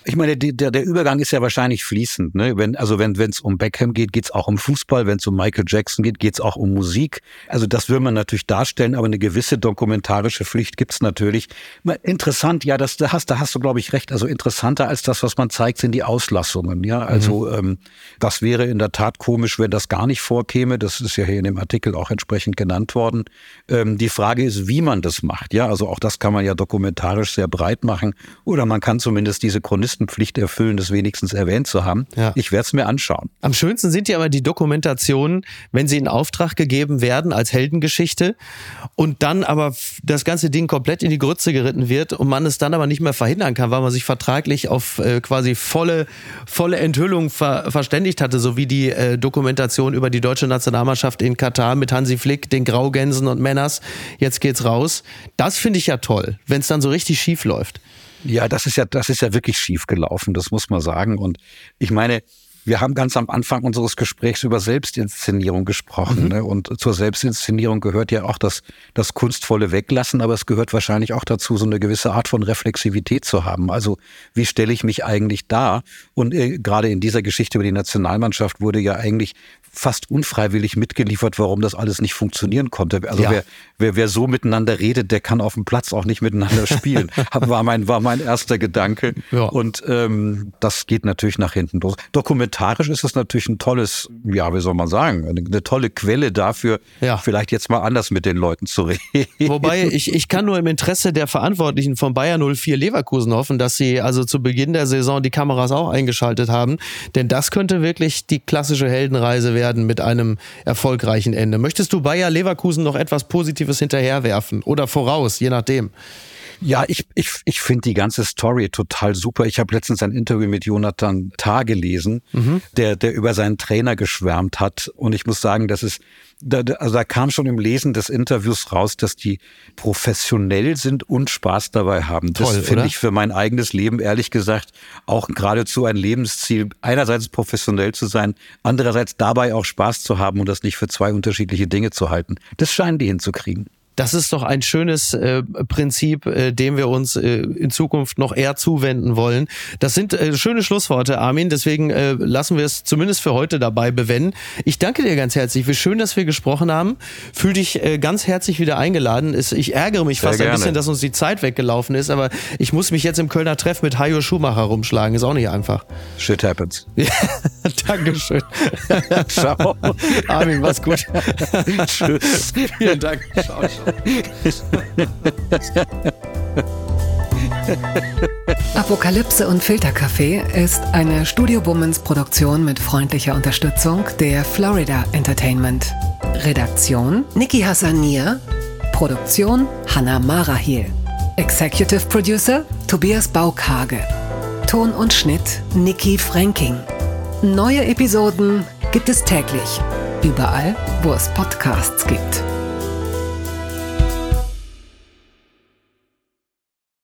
Ich meine, der Übergang ist ja wahrscheinlich fließend. Ne? Wenn es um Beckham geht, geht es auch um Fußball. Wenn es um Michael Jackson geht, geht es auch um Musik. Also das will man natürlich darstellen, aber eine gewisse dokumentarische Pflicht gibt es natürlich. Interessant, ja, da hast du, glaube ich, recht. Also interessanter als das, was man zeigt, sind die Auslassungen. Ja, also das wäre in der Tat komisch, wenn das gar nicht vorkäme. Das ist ja hier in dem Artikel auch entsprechend genannt worden. Die Frage ist, wie man das macht. Ja, also auch das kann man ja dokumentarisch sehr breit machen. Oder man kann zumindest diese Chronistenpflicht erfüllen, das wenigstens erwähnt zu haben. Ja. Ich werde es mir anschauen. Am schönsten sind ja aber die Dokumentationen, wenn sie in Auftrag gegeben werden als Heldengeschichte und dann aber das ganze Ding komplett in die Grütze geritten wird und man es dann aber nicht mehr verhindern kann, weil man sich vertraglich auf quasi volle Enthüllung verständigt hatte, so wie die Dokumentation über die deutsche Nationalmannschaft in Katar mit Hansi Flick, den Graugänsen und Männers. Jetzt geht's raus. Das finde ich ja toll, wenn es dann so richtig schief läuft. Ja, das ist ja wirklich schief gelaufen, das muss man sagen. Und ich meine, wir haben ganz am Anfang unseres Gesprächs über Selbstinszenierung gesprochen. Ne? Und zur Selbstinszenierung gehört ja auch das kunstvolle Weglassen, aber es gehört wahrscheinlich auch dazu, so eine gewisse Art von Reflexivität zu haben. Also wie stelle ich mich eigentlich dar? Und gerade in dieser Geschichte über die Nationalmannschaft wurde ja eigentlich fast unfreiwillig mitgeliefert, warum das alles nicht funktionieren konnte. Also ja. wer so miteinander redet, der kann auf dem Platz auch nicht miteinander spielen. war mein erster Gedanke. Ja. Und das geht natürlich nach hinten los. Dokumentarisch ist es natürlich ein tolles, ja, wie soll man sagen, eine tolle Quelle dafür, vielleicht jetzt mal anders mit den Leuten zu reden. Wobei, ich kann nur im Interesse der Verantwortlichen von Bayer 04 Leverkusen hoffen, dass sie also zu Beginn der Saison die Kameras auch eingeschaltet haben. Denn das könnte wirklich die klassische Heldenreise werden mit einem erfolgreichen Ende. Möchtest du Bayer Leverkusen noch etwas Positives hinterherwerfen oder voraus, je nachdem? Ja, ich finde die ganze Story total super. Ich habe letztens ein Interview mit Jonathan Tah gelesen, der über seinen Trainer geschwärmt hat. Und ich muss sagen, da kam schon im Lesen des Interviews raus, dass die professionell sind und Spaß dabei haben. Das finde ich für mein eigenes Leben, ehrlich gesagt, auch geradezu ein Lebensziel. Einerseits professionell zu sein, andererseits dabei auch Spaß zu haben und das nicht für zwei unterschiedliche Dinge zu halten. Das scheinen die hinzukriegen. Das ist doch ein schönes Prinzip, dem wir uns in Zukunft noch eher zuwenden wollen. Das sind schöne Schlussworte, Armin. Deswegen lassen wir es zumindest für heute dabei bewenden. Ich danke dir ganz herzlich. Wie schön, dass wir gesprochen haben. Fühl dich ganz herzlich wieder eingeladen. Ich ärgere mich fast ein bisschen, dass uns die Zeit weggelaufen ist. Aber ich muss mich jetzt im Kölner Treff mit Hajo Schumacher rumschlagen. Ist auch nicht einfach. Shit happens. Ja, Dankeschön. Ciao. Armin, mach's gut. Tschüss. Vielen Dank. Ciao, ciao. Apokalypse und Filterkaffee ist eine Studio Womans Produktion mit freundlicher Unterstützung der Florida Entertainment. Redaktion Niki Hassanier. Produktion Hannah Marahil. Executive Producer Tobias Baukhage. Ton und Schnitt Niki Fränking. Neue Episoden gibt es täglich. Überall, wo es Podcasts gibt.